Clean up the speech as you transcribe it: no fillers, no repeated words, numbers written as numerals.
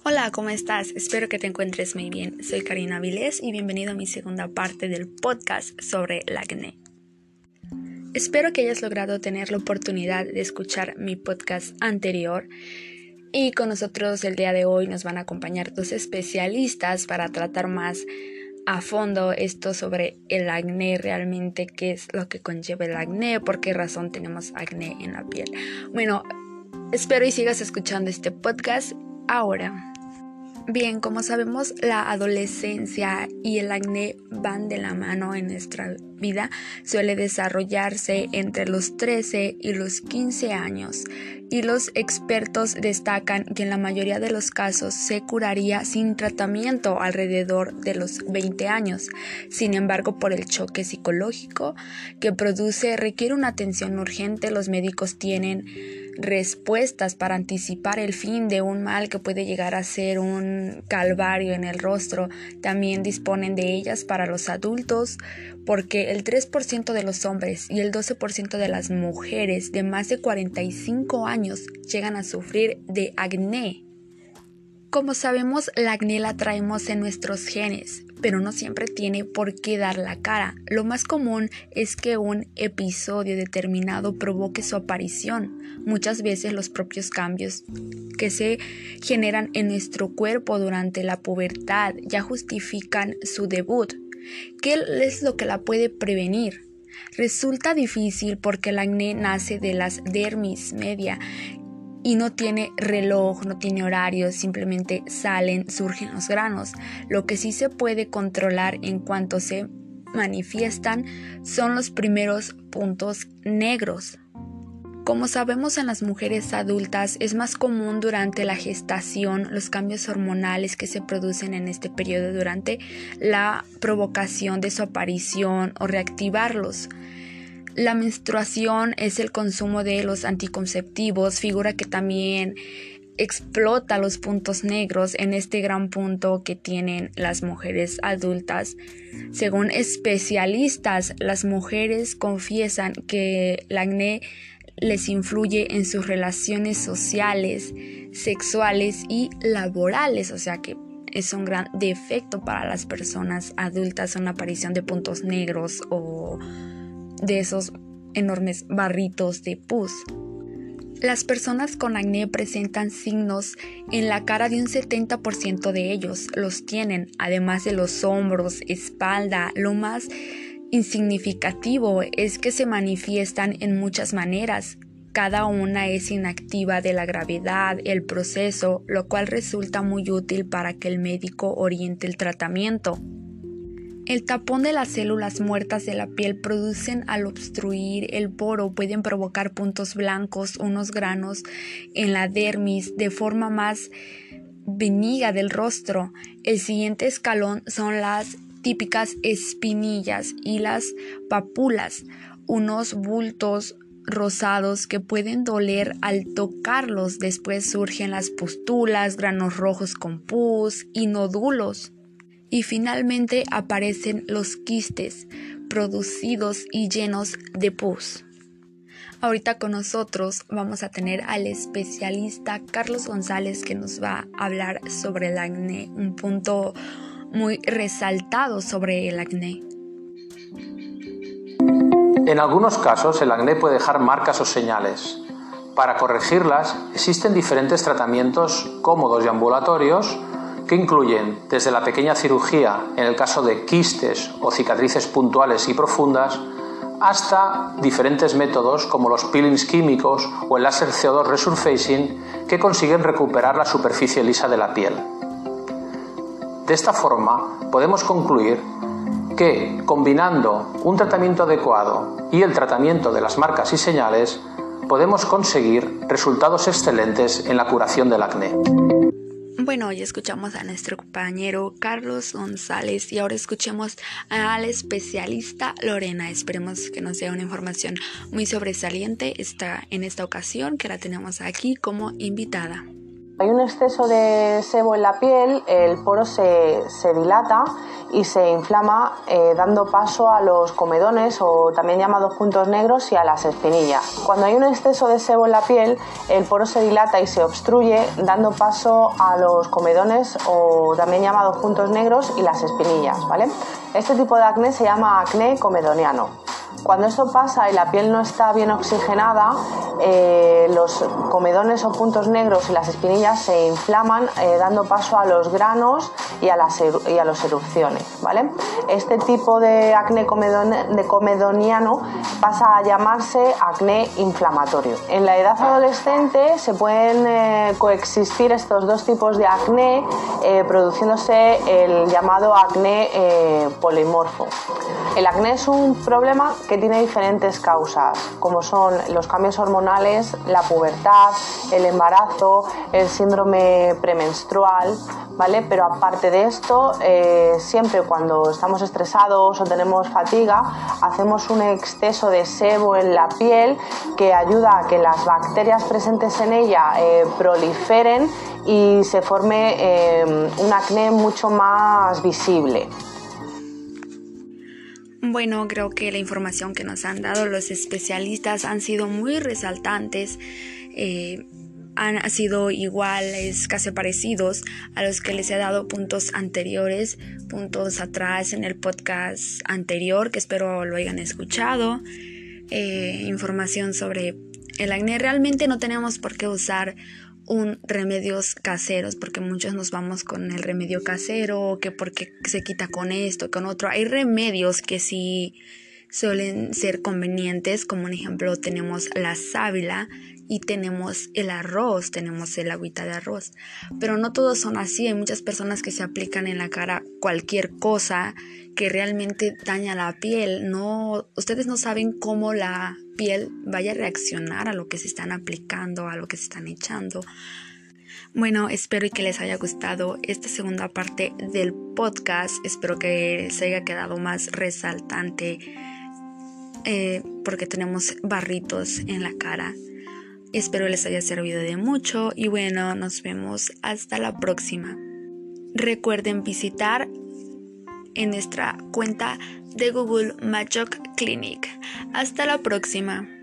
Hola, ¿cómo estás? Espero que te encuentres muy bien. Soy Karina Vilés y bienvenido a mi segunda parte del podcast sobre el acné. Espero que hayas logrado tener la oportunidad de escuchar mi podcast anterior y con nosotros el día de hoy nos van a acompañar dos especialistas para tratar más a fondo esto sobre el acné, realmente qué es lo que conlleva el acné, por qué razón tenemos acné en la piel. Bueno, espero y sigas escuchando este podcast ahora. Bien, como sabemos, la adolescencia y el acné van de la mano en nuestra vida. Suele desarrollarse entre los 13 y los 15 años y los expertos destacan que en la mayoría de los casos se curaría sin tratamiento alrededor de los 20 años. Sin embargo, por el choque psicológico que produce, requiere una atención urgente. Los médicos tienen respuestas para anticipar el fin de un mal que puede llegar a ser un calvario en el rostro. También disponen de ellas para los adultos porque el 3% de los hombres y el 12% de las mujeres de más de 45 años llegan a sufrir de acné. Como sabemos, la acné la traemos en nuestros genes, pero no siempre tiene por qué dar la cara. Lo más común es que un episodio determinado provoque su aparición. Muchas veces los propios cambios que se generan en nuestro cuerpo durante la pubertad ya justifican su debut. ¿Qué es lo que la puede prevenir? Resulta difícil porque el acné nace de las dermis media y no tiene reloj, no tiene horario, simplemente surgen los granos. Lo que sí se puede controlar en cuanto se manifiestan son los primeros puntos negros. Como sabemos, en las mujeres adultas es más común durante la gestación los cambios hormonales que se producen en este periodo durante la provocación de su aparición o reactivarlos. La menstruación es el consumo de los anticonceptivos, figura que también explota los puntos negros en este gran punto que tienen las mujeres adultas. Según especialistas, las mujeres confiesan que el acné les influye en sus relaciones sociales, sexuales y laborales, o sea que es un gran defecto para las personas adultas, una aparición de puntos negros o de esos enormes barritos de pus. Las personas con acné presentan signos en la cara de un 70% de ellos los tienen, además de los hombros, espalda. Lo más insignificativo es que se manifiestan en muchas maneras. Cada una es inactiva de la gravedad, el proceso, lo cual resulta muy útil para que el médico oriente el tratamiento. El tapón de las células muertas de la piel producen al obstruir el poro, pueden provocar puntos blancos, unos granos en la dermis de forma más benigna del rostro. El siguiente escalón son las típicas espinillas y las pápulas, unos bultos rosados que pueden doler al tocarlos. Después surgen las pústulas, granos rojos con pus y nódulos. Y finalmente aparecen los quistes producidos y llenos de pus. Ahorita con nosotros vamos a tener al especialista Carlos González que nos va a hablar sobre el acné, un punto muy resaltado sobre el acné. En algunos casos el acné puede dejar marcas o señales. Para corregirlas existen diferentes tratamientos cómodos y ambulatorios que incluyen desde la pequeña cirugía en el caso de quistes o cicatrices puntuales y profundas hasta diferentes métodos como los peelings químicos o el láser CO2 resurfacing que consiguen recuperar la superficie lisa de la piel. De esta forma podemos concluir que combinando un tratamiento adecuado y el tratamiento de las marcas y señales podemos conseguir resultados excelentes en la curación del acné. Bueno, hoy escuchamos a nuestro compañero Carlos González y ahora escuchemos al especialista Lorena. Esperemos que nos dé una información muy sobresaliente en esta ocasión que la tenemos aquí como invitada. Hay un exceso de sebo en la piel, el poro se dilata y se inflama, dando paso a los comedones, o también llamados puntos negros, y a las espinillas. Cuando hay un exceso de sebo en la piel, el poro se dilata y se obstruye, dando paso a los comedones, o también llamados puntos negros, y las espinillas, ¿vale? Este tipo de acné se llama acné comedoniano. Cuando esto pasa y la piel no está bien oxigenada, los comedones o puntos negros y las espinillas se inflaman, dando paso a los granos y a las erupciones, ¿vale? Este tipo de acné comedoniano pasa a llamarse acné inflamatorio. En la edad adolescente se pueden coexistir estos dos tipos de acné, produciéndose el llamado acné polimorfo. El acné es un problema que tiene diferentes causas, como son los cambios hormonales, la pubertad, el embarazo, el síndrome premenstrual, ¿vale? Pero aparte de esto, siempre cuando estamos estresados o tenemos fatiga, hacemos un exceso de sebo en la piel que ayuda a que las bacterias presentes en ella proliferen y se forme un acné mucho más visible. Bueno, creo que la información que nos han dado los especialistas han sido muy resaltantes, han sido iguales, casi parecidos a los que les he dado puntos anteriores, puntos atrás en el podcast anterior, que espero lo hayan escuchado. Información sobre el acné. Realmente no tenemos por qué usar remedios caseros, porque muchos nos vamos con el remedio casero, que porque se quita con esto, con otro. Hay remedios que sí suelen ser convenientes, como un ejemplo tenemos la sábila y tenemos el arroz, tenemos el agüita de arroz, pero no todos son así. Hay muchas personas que se aplican en la cara cualquier cosa que realmente daña la piel. Ustedes no saben cómo la piel vaya a reaccionar a lo que se están aplicando, a lo que se están echando. Bueno, espero que les haya gustado esta segunda parte del podcast. Espero que se haya quedado más resaltante, porque tenemos barritos en la cara. Espero les haya servido de mucho y bueno, nos vemos hasta la próxima. Recuerden visitar en nuestra cuenta de Google Machoc Clinic. Hasta la próxima.